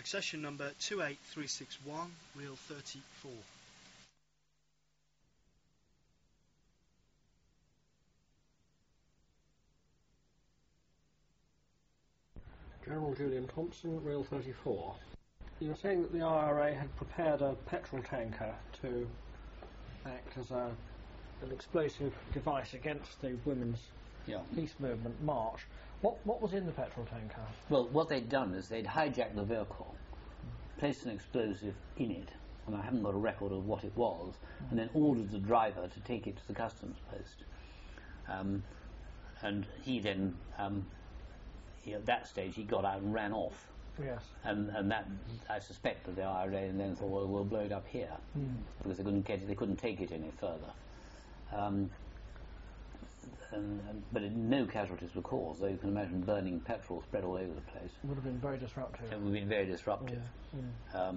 Accession number 28361, reel 34. General Julian Thompson, reel 34. You were saying that the IRA had prepared a petrol tanker to act as an explosive device against the women's peace movement march. What was in the petrol tanker? Well, what they'd done is they'd hijacked the vehicle, placed an explosive in it, and I haven't got a record of what it was, and then ordered the driver to take it to the customs post. And he then, at that stage, he got out and ran off. Yes. And that, I suspect that the IRA then thought, well, we'll blow it up here, because they couldn't take it any further. But no casualties were caused, though you can imagine burning petrol spread all over the place. It would have been very disruptive. It would have been very disruptive. Yeah.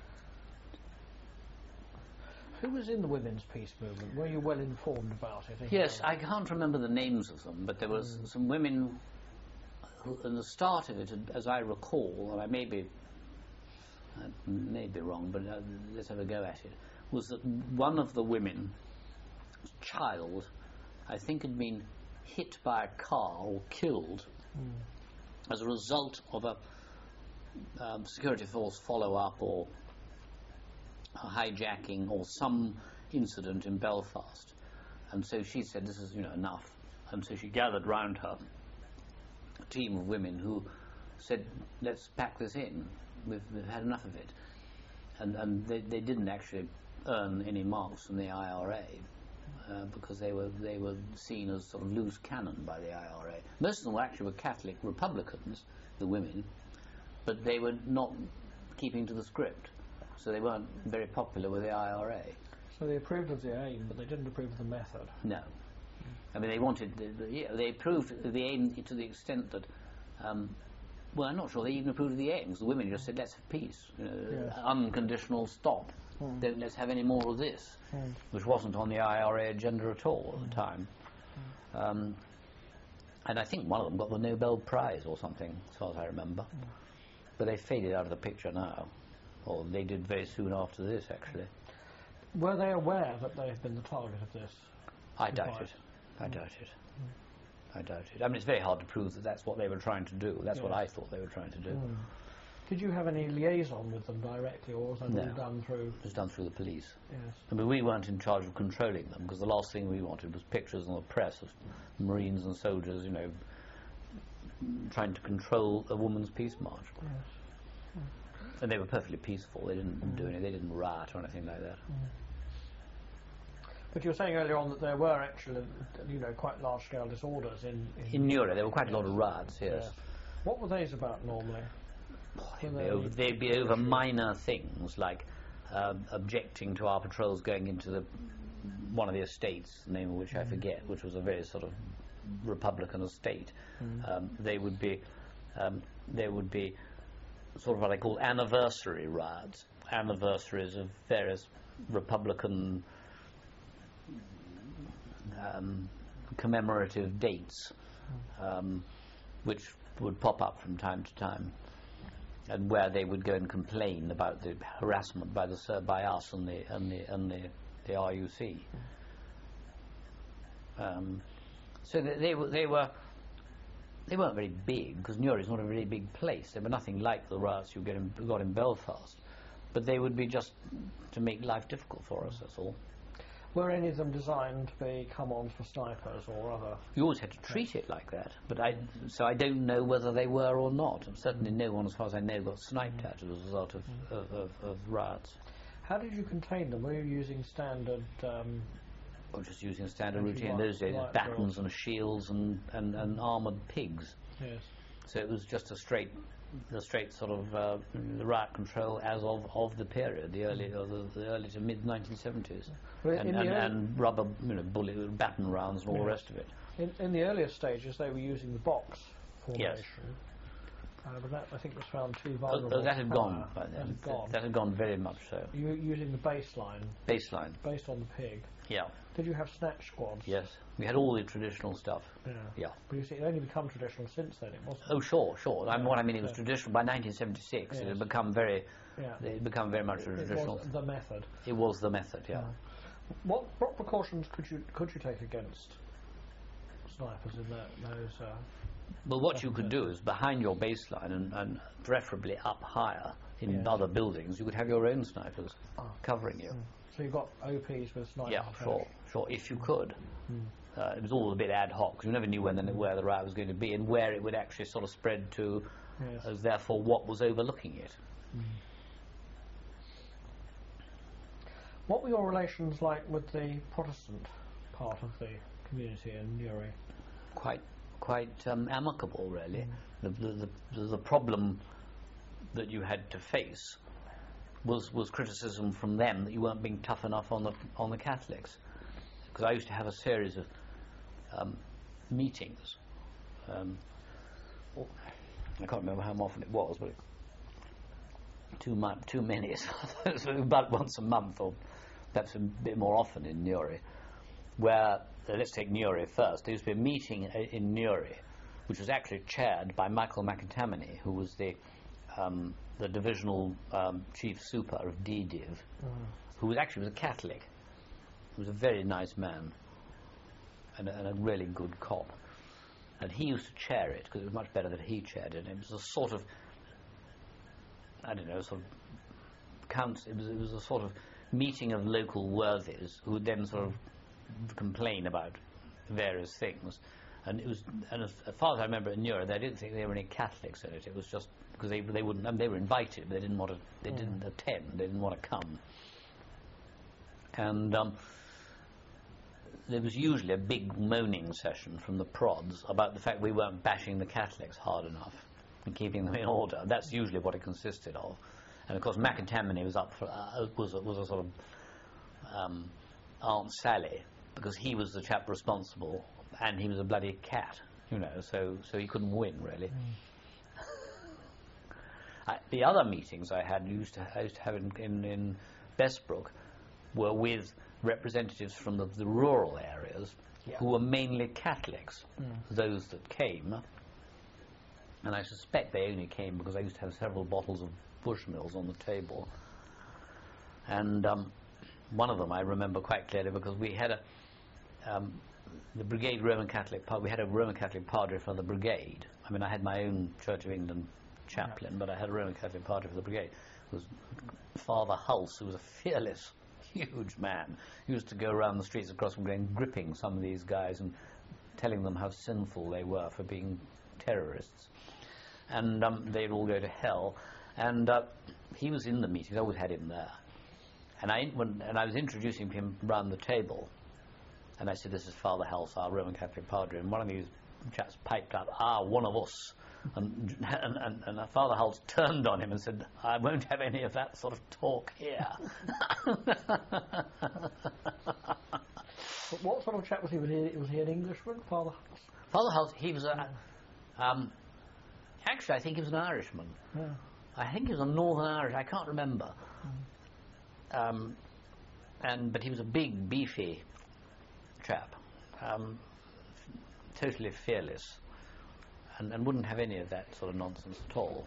Who was in the women's peace movement? Were you well informed about it? Yes, I can't remember the names of them, but there was some women who, in the start of it, as I recall, and I may be wrong, but let's have a go at it, was that one of the women's child, I think, had been hit by a car or killed as a result of a security force follow-up or a hijacking or some incident in Belfast. And so she said, this is, enough. And so she gathered round her a team of women who said, let's pack this in. We've had enough of it. And they didn't actually earn any marks from the IRA. Because they were seen as sort of loose cannon by the IRA. Most of them were Catholic Republicans, the women, but they were not keeping to the script, so they weren't very popular with the IRA. So they approved of the aim, but they didn't approve of the method. No, I mean they wanted they approved of the aim to the extent that. Well, I'm not sure they even approved of the aims. The women just said, let's have peace, unconditional stop. Don't let's have any more of this, which wasn't on the IRA agenda at all at the time. And I think one of them got the Nobel Prize or something, as far as I remember. But they faded out of the picture now, or they did very soon after this, actually. Were they aware that they had been the target of this? I doubt it. I doubt it. I doubt it. I mean, it's very hard to prove that that's what they were trying to do. That's what I thought they were trying to do. Did you have any liaison with them directly, or was that all done through? It was done through the police. Yes. I mean, we weren't in charge of controlling them, because the last thing we wanted was pictures in the press of Marines and soldiers, trying to control a woman's peace march. Yes. And they were perfectly peaceful. They didn't do anything. They didn't riot or anything like that. But you were saying earlier on that there were actually, quite large-scale disorders in Europe. There were quite a lot of riots. Yes. What were those about normally? They'd be over minor things like objecting to our patrols going into one of the estates, the name of which I forget, which was a very sort of Republican estate. They would be sort of what I call anniversary riots, anniversaries of various Republican commemorative dates, which would pop up from time to time, and where they would go and complain about the harassment by us and the RUC. So they weren't very big, because Newry is not a very big place. They were nothing like the riots you got in Belfast, but they would be just to make life difficult for us. That's all. Were any of them designed to be come-ons for snipers or other? You always had to treat it like that, but I don't know whether they were or not. And certainly no one, as far as I know, got sniped at as a result of riots. How did you contain them? Were you using standard... Or just using standard routine in those days, batons and shields and armoured pigs. Yes. So it was just the straight sort of riot control as of the period, the early to mid 1970s, and rubber bullet baton rounds and all the rest of it. In the earlier stages, they were using the box formation. Yes. but that, I think, was found too vulnerable. Oh, that had gone by That then. had gone. That had gone very much so. You were using the baseline, Baseline. based on the pig. Yeah. Did you have snatch squads? Yes. We had all the traditional stuff. Yeah. Yeah. But you see, it only become traditional since then, it wasn't? Oh, sure. What I mean, it was Yeah. traditional by 1976. Yes. It had become very. Yeah. It had become very much It traditional. was the method. It was the method. Yeah. What precautions could you take against snipers in those? But what you could do is behind your baseline and preferably up higher in Yes. other buildings, you could have your own snipers covering you. So you've got OPs with snipers. Yeah, sure. If you could. It was all a bit ad hoc. 'Cause you never knew where the riot was going to be and where it would actually sort of spread to, Yes. as therefore what was overlooking it. What were your relations like with the Protestant part of the community in Newry? Quite amicable, really. The problem that you had to face was criticism from them that you weren't being tough enough on the Catholics. Because I used to have a series of meetings. I can't remember how often it was, but too many. So about once a month, or perhaps a bit more often in Newry. Where let's take Newry first. There used to be a meeting in Newry, which was actually chaired by Michael McAtammany, who was the divisional chief super of DDIV, who was actually a Catholic. He was a very nice man and a really good cop. And he used to chair it because it was much better that he chaired it. It was a sort of, I don't know, sort of council. It was a sort of meeting of local worthies who would then sort of complain about various things. And it was, and as far as I remember in Newry, they didn't think there were any Catholics in it. It was just because they wouldn't. I mean, they were invited, but they didn't want to. They didn't attend. They didn't want to come. And there was usually a big moaning session from the prods about the fact we weren't bashing the Catholics hard enough and keeping them in order. That's usually what it consisted of. And of course, McAtammany was up for was a sort of Aunt Sally, because he was the chap responsible, and he was a bloody cat, you know. So he couldn't win really. The other meetings I used to have in Bessbrook were with representatives from the rural areas who were mainly Catholics, those that came. And I suspect they only came because I used to have several bottles of Bushmills on the table. And one of them I remember quite clearly because we had the brigade Roman Catholic, we had a Roman Catholic padre for the brigade. I mean, I had my own Church of England chaplain, but I had a Roman Catholic padre for the brigade. It was Father Hulse, who was a fearless, huge man. He used to go around the streets across from Glen gripping some of these guys and telling them how sinful they were for being terrorists. And they'd all go to hell. And he was in the meetings. I always had him there. And I was introducing him round the table. And I said, "This is Father Hulse, our Roman Catholic padre." And one of these chaps piped up, "One of us." And Father Hulse turned on him and said, "I won't have any of that sort of talk here." But what sort of chap was he? Was he an Englishman, Father Hulse? Father Hulse, he was actually, I think he was an Irishman. Yeah. I think he was a Northern Irish. I can't remember. But he was a big, beefy chap, totally fearless, and wouldn't have any of that sort of nonsense at all.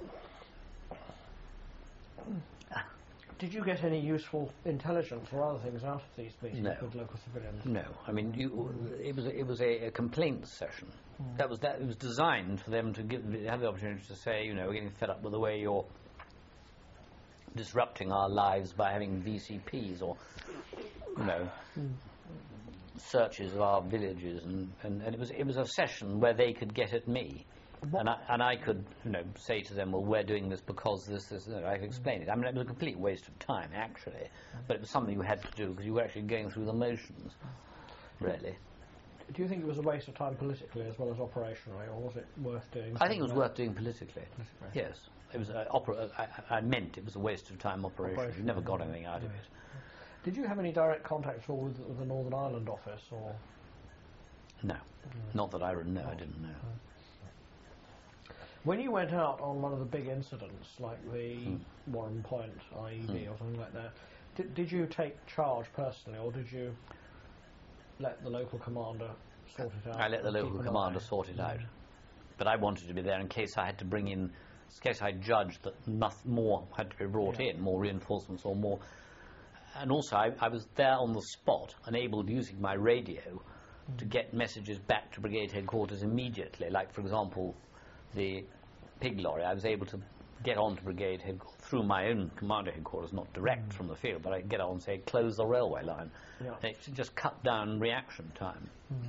Did you get any useful intelligence or other things out of these meetings No. with local civilians? No, I mean, it was a complaint session. It was designed for them to have the opportunity to say, you know, we're getting fed up with the way you're disrupting our lives by having VCPs or, you know, searches of our villages, and it was a session where they could get at me. And I could, you know, say to them, well, we're doing this because this. You know, I could explain it. I mean, it was a complete waste of time, actually, but it was something you had to do because you were actually going through the motions, really. Do you think it was a waste of time politically as well as operationally, or was it worth doing? I think it was worth doing politically. Yes, it was. I meant it was a waste of time operation. You never got anything out of it. Did you have any direct contact at all with the Northern Ireland office, or? No, not that I know. I didn't know. When you went out on one of the big incidents, like the Warren Point IED or something like that, did you take charge personally, or did you let the local commander sort it out? I let the local commander sort it out. But I wanted to be there in case I had to bring in, in case I judged that more had to be brought in, more reinforcements or more. And also I was there on the spot, enabled using my radio to get messages back to brigade headquarters immediately. Like, for example, the pig lorry, I was able to get on to brigade headquarters through my own commander headquarters, not direct from the field, but I could get on and say, close the railway line. Yeah. It just cut down reaction time.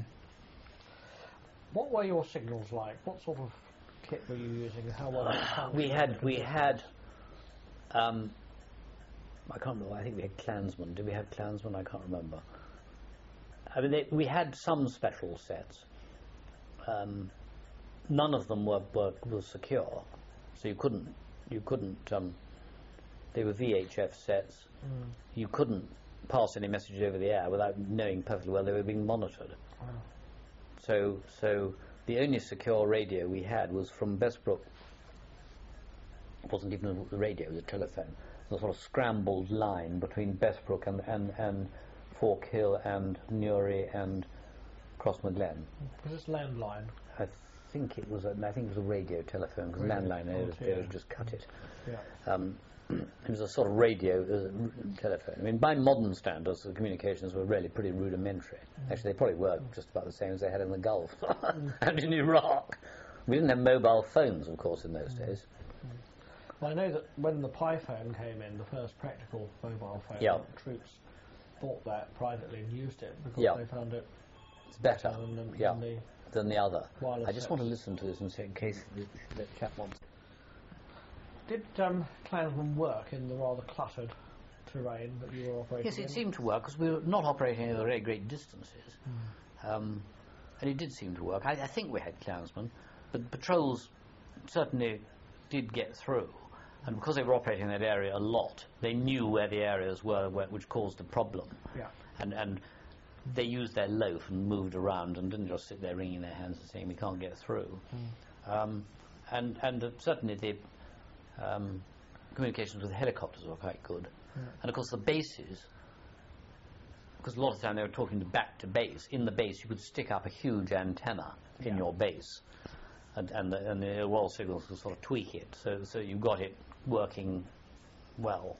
What were your signals like? What sort of kit were you using? How well we had I can't remember. I think we had Klansmen. Did we have Klansmen? I can't remember. I mean, we had some special sets. None of them were secure, so you couldn't. They were VHF sets. You couldn't pass any messages over the air without knowing perfectly well they were being monitored. Wow. So the only secure radio we had was from Bessbrook. It wasn't even a radio; it was a telephone. A sort of scrambled line between Bessbrook and Fork Hill and Newry and Crossmaglen. Was this landline? I think it was a radio telephone, because landline they would just cut it. Yeah. It was a sort of radio telephone. I mean, by modern standards, the communications were really pretty rudimentary. Actually, they probably were just about the same as they had in the Gulf and in Iraq. We didn't have mobile phones, of course, in those days. Well, I know that when the Pi-phone came in, the first practical mobile phone, troops bought that privately and used it because they found it better than the other. I just sets. want to listen to this and see in case the chap wants. Did Klansmen work in the rather cluttered terrain that you were operating in? Yes, it seemed to work because we were not operating over very great distances. And it did seem to work. I think we had Klansmen, but patrols certainly did get through. And because they were operating in that area a lot, they knew where the areas were which caused the problem. Yeah. And they used their loaf and moved around and didn't just sit there wringing their hands and saying, we can't get through. And certainly the communications with helicopters were quite good. Yeah. And of course the bases, because a lot of the time they were talking back to base. In the base you could stick up a huge antenna in your base, and the Royal Signals could sort of tweak it, so you got it working well.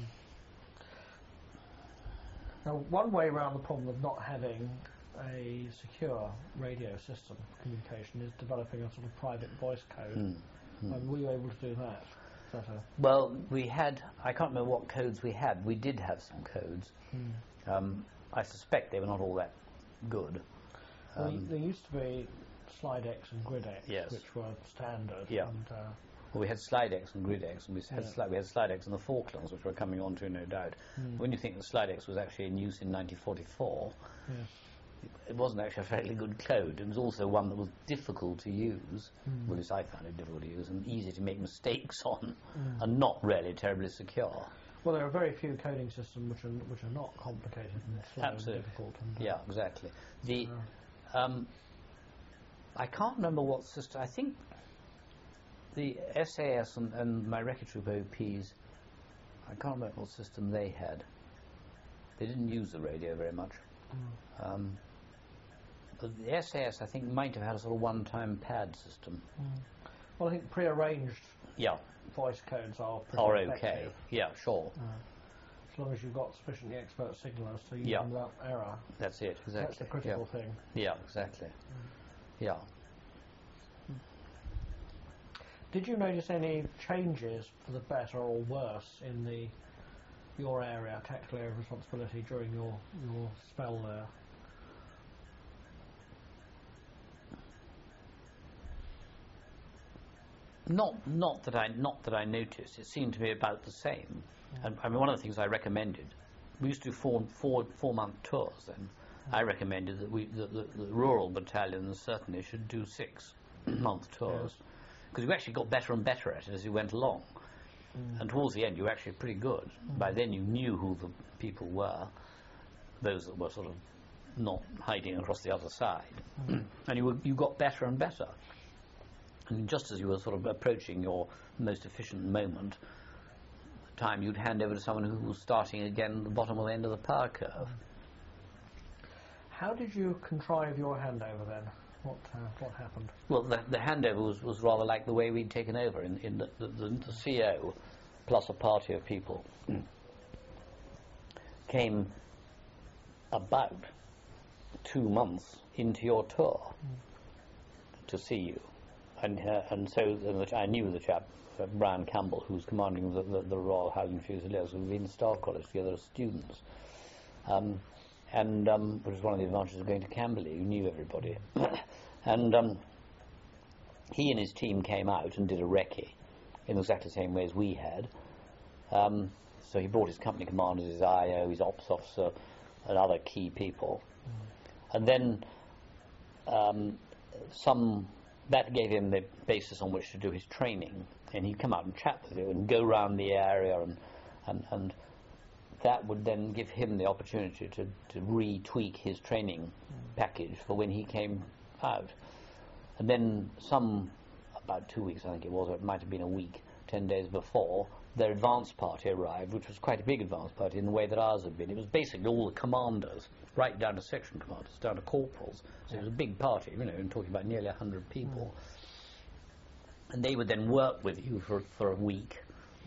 Now, one way around the problem of not having a secure radio system for communication is developing a sort of private voice code. Were you able to do that? Well, we had, I can't remember what codes we had. We did have some codes. I suspect they were not all that good. There used to be Slidex and Gridex, which were standard. Yeah. And, well, we had Slidex and Gridex, and we had Slidex in the Falklands, which we're coming on to, no doubt. When you think that Slidex was actually in use in 1944, it wasn't actually a fairly good code. It was also one that was difficult to use, well, at least I found it difficult to use, and easy to make mistakes on, and not really terribly secure. Well, there are very few coding systems which are not complicated and slow and difficult. And, yeah, exactly. The I can't remember what system. I think the SAS and my Wrecker Troop OPs, I can't remember what system they had. They didn't use the radio very much. But the SAS, I think, might have had a sort of one-time pad system. Well, I think pre-arranged voice codes are pretty okay. effective. Yeah, sure. As long as you've got sufficiently expert signallers to use them without error. That's it, exactly. That's the critical thing. Yeah, exactly. Yeah. Did you notice any changes for the better or worse in your area, tactical area of responsibility, during your spell there? Not that I noticed. It seemed to be about the same. And I mean, one of the things I recommended, we used to do four-month tours then. I recommended that the rural battalions certainly should do 6-month tours, because you actually got better and better at it as you went along. And towards the end, you were actually pretty good. By then, you knew who the people were, those that were sort of not hiding across the other side, and you got better and better. And just as you were sort of approaching your most efficient moment, time you'd hand over to someone who was starting again at the bottom of the end of the power curve. How did you contrive your handover then? What happened? Well, the handover was rather like the way we'd taken over, in the CEO plus a party of people came about 2 months into your tour to see you. And so I knew the chap, Brian Campbell, who was commanding the Royal Highland Fusiliers, who had been in Staff College together as students. Which was one of the advantages of going to Camberley. You knew everybody. And he and his team came out and did a recce in exactly the same way as we had. So he brought his company commanders, his IO, his ops officer, and other key people. And then that gave him the basis on which to do his training. And he'd come out and chat with you and go around the area, and that would then give him the opportunity to retweak his training package for when he came out. And then about 2 weeks, I think it was, or it might have been a week, 10 days before, their advance party arrived, which was quite a big advance party in the way that ours had been. It was basically all the commanders, right down to section commanders, down to corporals. So it was a big party, and talking about nearly 100 people. And they would then work with you for a week.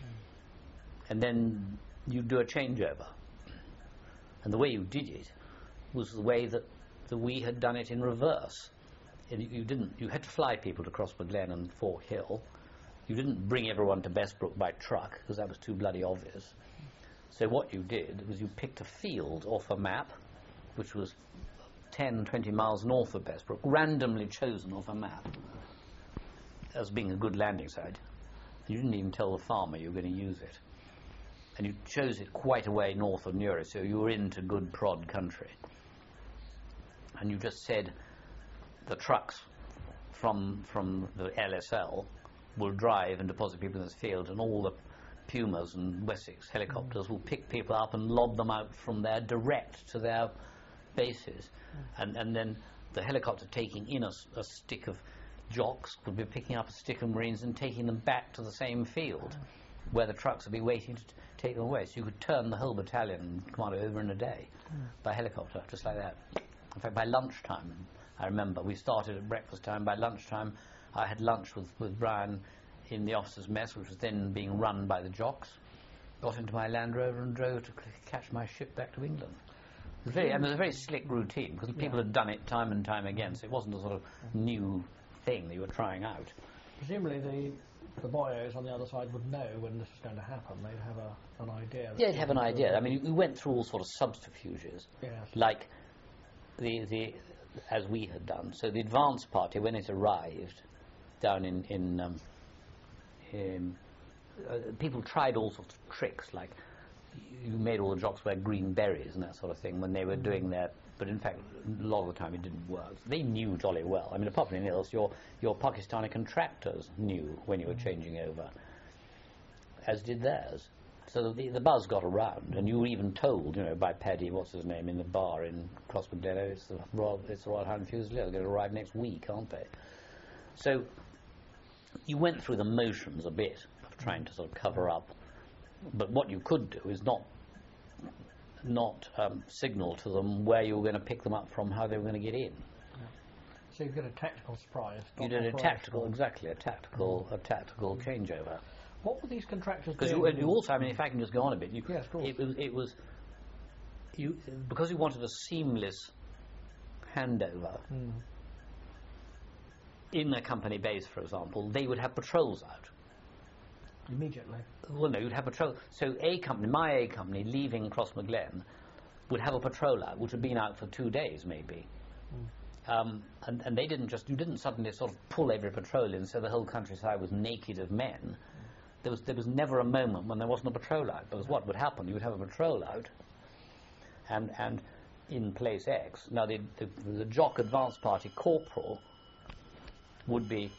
And then you'd do a changeover. And the way you did it was the way that we had done it in reverse. And you had to fly people to Crossmaglen and Fort Hill. You didn't bring everyone to Bessbrook by truck, because that was too bloody obvious. So what you did was you picked a field off a map, which was 10, 20 miles north of Bessbrook, randomly chosen off a map as being a good landing site. You didn't even tell the farmer you were going to use it. And you chose it quite a way north of Newry, so you were into good prod country. And you just said the trucks from the LSL will drive and deposit people in this field, and all the Pumas and Wessex helicopters will pick people up and lob them out from there direct to their bases. And then the helicopter taking in a stick of jocks would be picking up a stick of Marines and taking them back to the same field where the trucks would be waiting to take them away. So you could turn the whole battalion commando over in a day by helicopter, just like that. In fact, by lunchtime, I remember, we started at breakfast time. By lunchtime, I had lunch with Brian in the officers' mess, which was then being run by the jocks. Got into my Land Rover and drove to catch my ship back to England. It was a very slick routine, because people had done it time and time again, so it wasn't a sort of new thing that you were trying out. Presumably the boyos on the other side would know when this was going to happen. They'd have an idea. Yeah, they'd have an idea. I mean, we went through all sort of subterfuges, like the as we had done. So the advance party, when it arrived down in people tried all sorts of tricks, like you made all the jocks wear green berries and that sort of thing when they were doing their. But in fact, a lot of the time it didn't work. They knew jolly well. I mean, apart from anything else, your Pakistani contractors knew when you were changing over, as did theirs. So the buzz got around, and you were even told, by Paddy, what's his name, in the bar in Crossmaglen, it's the Royal Highland Fusiliers, they're going to arrive next week, aren't they? So you went through the motions a bit of trying to sort of cover up, but what you could do is not signal to them where you were going to pick them up from, how they were going to get in. So you get a tactical surprise. You did a tactical changeover. What were these contractors doing? Because you also, I mean, if I can just go on a bit, yes, of course. It was because you wanted a seamless handover. In a company base, for example, they would have patrols out. Immediately? Well, no, you'd have patrol. So my A company, leaving Crossmaglen, would have a patrol out, which had been out for 2 days, maybe. And they didn't you didn't suddenly sort of pull every patrol in so the whole countryside was naked of men. There was never a moment when there wasn't a patrol out, because what would happen? You would have a patrol out, and in place X. Now the Jock Advance Party corporal would be.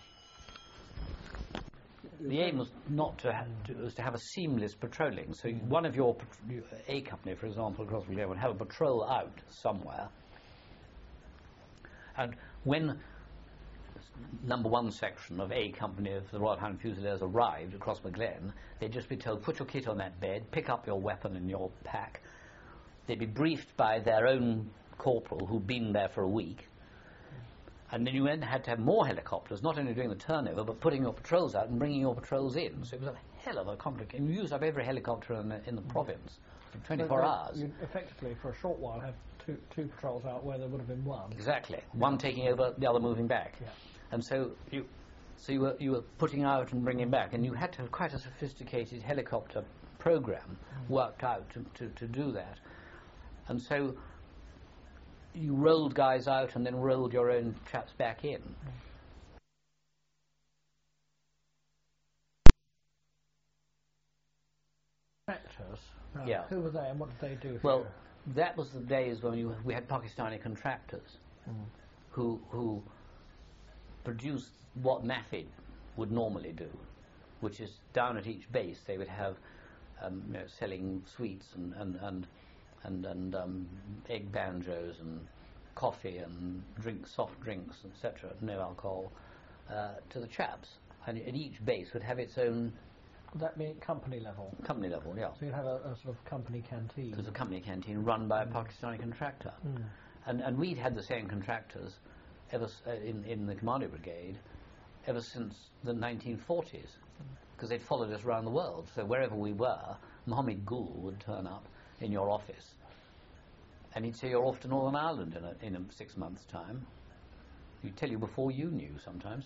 The aim was to have a seamless patrolling. So one of your A company, for example, across the would have a patrol out somewhere, and when number one section of A Company of the Royal Highland Fusiliers arrived at Crossmaglen, they'd just be told, put your kit on that bed, pick up your weapon in your pack. They'd be briefed by their own corporal who'd been there for a week. And then you then had to have more helicopters, not only doing the turnover, but putting your patrols out and bringing your patrols in. So it was a hell of a complicated. You used up every helicopter in the province for 24 hours. You effectively, for a short while, have two patrols out where there would have been one. Exactly. One taking over, the other moving back. Yeah. And so you were putting out and bringing back, and you had to have quite a sophisticated helicopter program worked out to do that. And so you rolled guys out and then rolled your own chaps back in. Contractors. Yeah. Who were they and what did they do? Well, that was the days when we had Pakistani contractors who produced what NAFID would normally do, which is down at each base they would have selling sweets and egg banjos and coffee and soft drinks, etc., no alcohol, to the chaps. And each base would have its own... Would that be company level? Company level, yeah. So you'd have a sort of company canteen. It was a company canteen run by a Pakistani contractor. And we'd had the same contractors in the Commando Brigade ever since the 1940s, because they'd followed us around the world. So wherever we were, Mohammed Gul would turn up in your office, and he'd say, you're off to Northern Ireland in a 6 months' time. He'd tell you before you knew sometimes.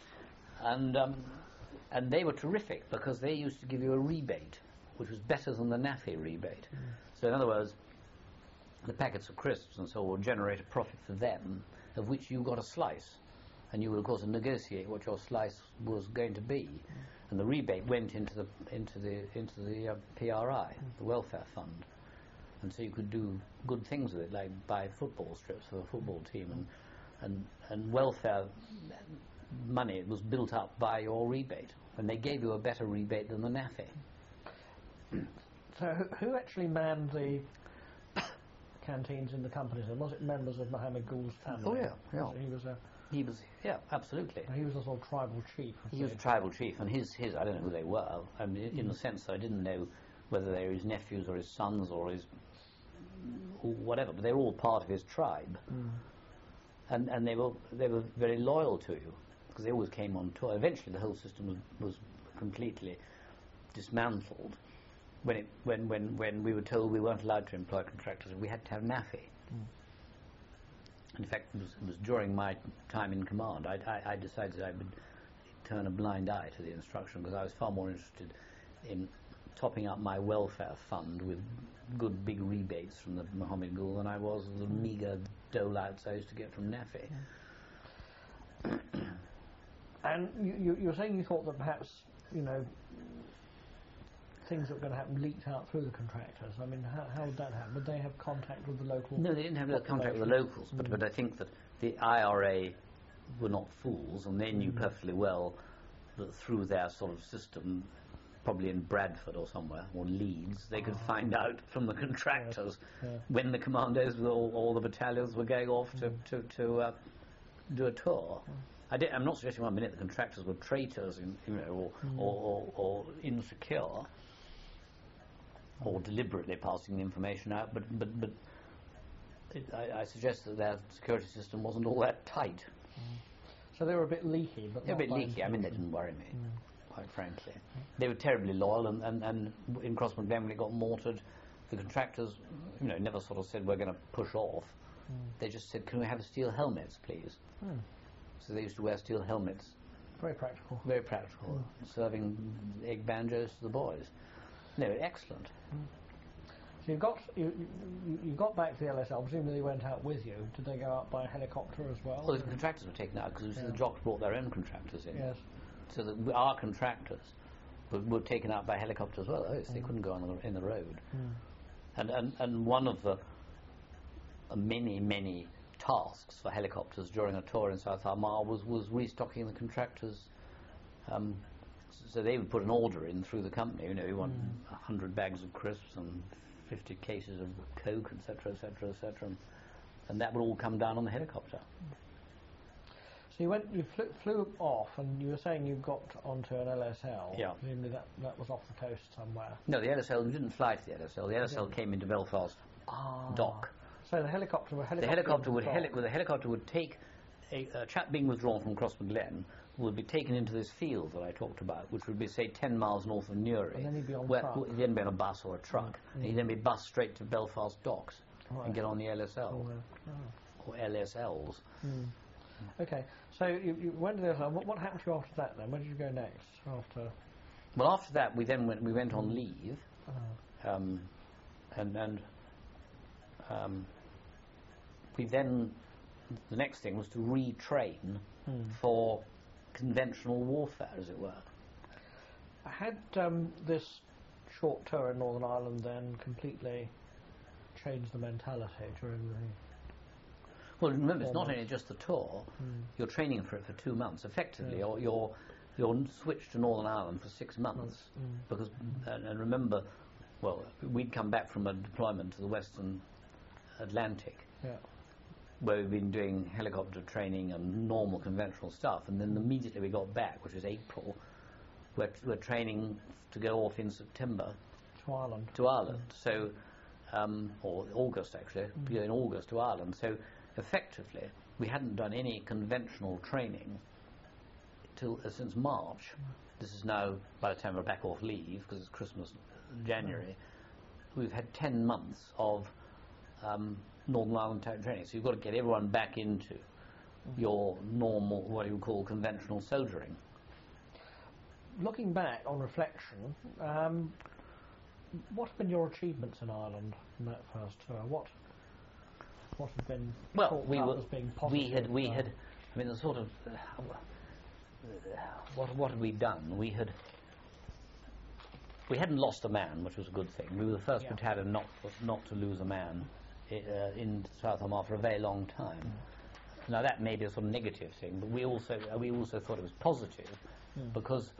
And they were terrific because they used to give you a rebate, which was better than the NAFI rebate. So in other words, the packets of crisps and so on would generate a profit for them, of which you got a slice. And you would, of course, negotiate what your slice was going to be. And the rebate went into the PRI, the welfare fund. And so you could do good things with it, like buy football strips for the football team, and welfare money was built up by your rebate, and they gave you a better rebate than the NAFI. So who actually manned the canteens in the companies? And was it members of Mohammed Gul's family? Oh yeah, yeah. So he was, yeah, absolutely. He was a sort of tribal chief. He was a tribal chief, and his I don't know who they were. I mean, in the sense that I didn't know whether they were his nephews or his sons or his whatever, but they were all part of his tribe, and they were very loyal to you because they always came on tour. Eventually, the whole system was completely dismantled when we were told we weren't allowed to employ contractors. We had to have NAFI. In fact, it was during my time in command I decided I would turn a blind eye to the instruction because I was far more interested in topping up my welfare fund with good big rebates from the Mohammed Gul than I was the meagre dole-outs I used to get from NAFI. And you were saying you thought that perhaps, things that were going to happen leaked out through the contractors. I mean, how would that happen? Would they have contact with the local... No, they didn't have contact with the locals, but I think that the IRA were not fools, and they knew perfectly well that through their sort of system, probably in Bradford or somewhere, or Leeds, they could find out from the contractors when the commandos or the battalions were going off to do a tour. I'm not suggesting 1 minute the contractors were traitors, or insecure, or deliberately passing the information out, but I suggest that their security system wasn't all that tight. So they were a bit leaky, but they were a bit leaky. I mean, they didn't worry me, quite frankly. They were terribly loyal, and in Crossmaglen when it got mortared, the contractors, never sort of said we're going to push off. They just said, can we have steel helmets, please? So they used to wear steel helmets. Very practical. Very practical. Serving egg banjos to the boys. No, excellent. So you got back to the LSL. Presumably they went out with you. Did they go out by helicopter as well? Well, the contractors were taken out because the Jocks brought their own contractors in. Yes. So that our contractors were taken out by helicopter as well. Oh, so they couldn't go in the road. And one of the many tasks for helicopters during a tour in South Armagh was restocking the contractors. So they would put an order in through the company. We want 100 bags of crisps and 50 cases of Coke, etc., etc., etc., and that would all come down on the helicopter. So you flew off, and you were saying you got onto an LSL. Yeah. Presumably that was off the coast somewhere. No, the LSL, we didn't fly to the LSL. The LSL came into Belfast dock. So the helicopter would The helicopter would take a chap being withdrawn from Crossmaglen would be taken into this field that I talked about, which would be, say, 10 miles north of Newry. And then he'd be on where truck. He'd then be on a bus or a truck. And he'd then be bussed straight to Belfast docks and get on the LSL. Or LSLs. Okay, so you went to the LSL. What happened to you after that then? Where did you go next? Well, after that, we went on leave. We then, the next thing was to retrain for conventional warfare, as it were. Had this short tour in Northern Ireland then completely changed the mentality during the... Well, remember, it's not only just the tour. You're training for it for 2 months. Effectively, you're switched to Northern Ireland for 6 months. Because, and remember, well, we'd come back from a deployment to the Western Atlantic, where we've been doing helicopter training and normal conventional stuff, and then immediately we got back, which was April, we're training to go off in September to Ireland. So, or August actually, in August to Ireland. So effectively, we hadn't done any conventional training since March. This is now, by the time we're back off leave, because it's Christmas, January, we've had 10 months of Northern Ireland training. So you've got to get everyone back into your normal, what you call conventional soldiering. Looking back on reflection, what have been your achievements in Ireland in that first tour? What have been as being positive? We had, I mean, the sort of what had we done? We hadn't lost a man, which was a good thing. We were the first battalion not to lose a man in South Armagh for a very long time. Now that may be a sort of negative thing, but we also thought it was positive because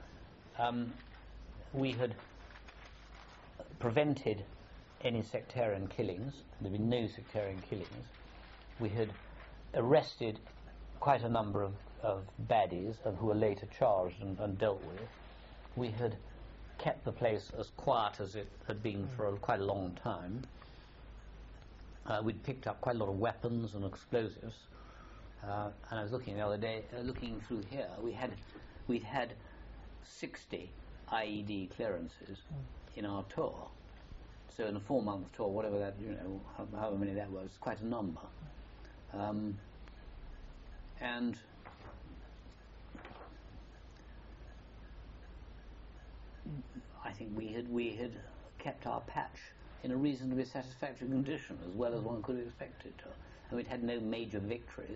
we had prevented any sectarian killings. There had been no sectarian killings. We had arrested quite a number of baddies who were later charged and dealt with. We had kept the place as quiet as it had been for quite a long time. We'd picked up quite a lot of weapons and explosives. And I was looking the other day, looking through here, we'd had 60 IED clearances in our tour. So in a 4-month tour, whatever that, however many that was, quite a number. And I think we had kept our patch in a reasonably satisfactory condition, as well as one could have expected to. And we'd had no major victories.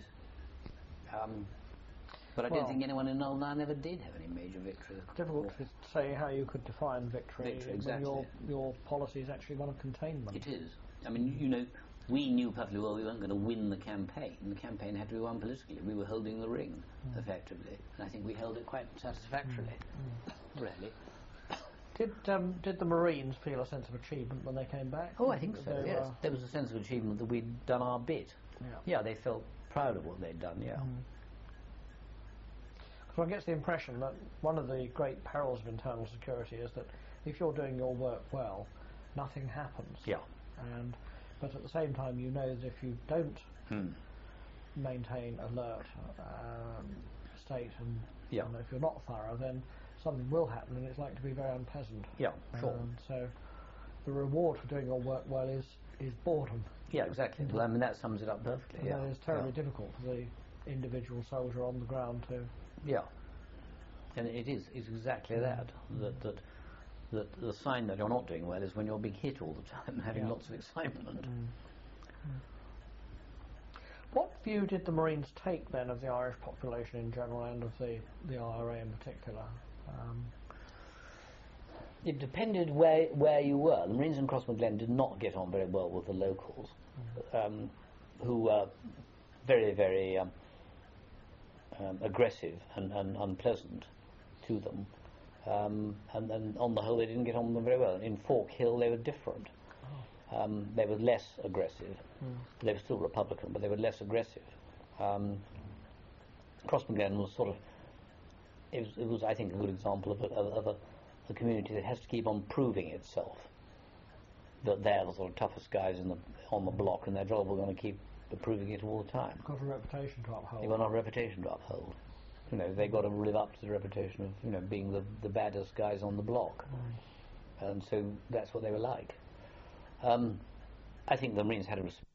But I don't think anyone in Northern Ireland ever did have any major victories. Difficult to say how you could define victory, exactly. when your policy is actually one of containment. It is. I mean, we knew perfectly well we weren't going to win the campaign. The campaign had to be won politically. We were holding the ring, effectively. And I think we held it quite satisfactorily, really. Did the Marines feel a sense of achievement when they came back? Oh, I think so, yes. There was a sense of achievement that we'd done our bit. Yeah, they felt proud of what they'd done, So I get the impression that one of the great perils of internal security is that if you're doing your work well, nothing happens. Yeah. But at the same time, you know that if you don't maintain alert state and if you're not thorough, then something will happen and it's likely to be very unpleasant. Yeah, sure. So the reward for doing your work well is boredom. Yeah, exactly. Well, I mean, that sums it up perfectly. And it's terribly difficult for the individual soldier on the ground to... Yeah. And it's exactly that the sign that you're not doing well is when you're being hit all the time, having lots of excitement. What view did the Marines take then of the Irish population in general and of the IRA in particular? It depended where you were. The Marines in Crossmaglen did not get on very well with the locals, who were very, very aggressive and unpleasant to them. And then on the whole they didn't get on with them very well. In Fork Hill they were different. They were less aggressive. They were still Republican, but they were less aggressive. Crossmaglen was sort of, it was I think a good example of a community that has to keep on proving itself that they're the sort of toughest guys on the block, and their job are going to keep proving it all the time. Got a reputation to uphold. They've got a reputation to uphold. They've got to live up to the reputation of being the baddest guys on the block. And so that's what they were like. I think the Marines had a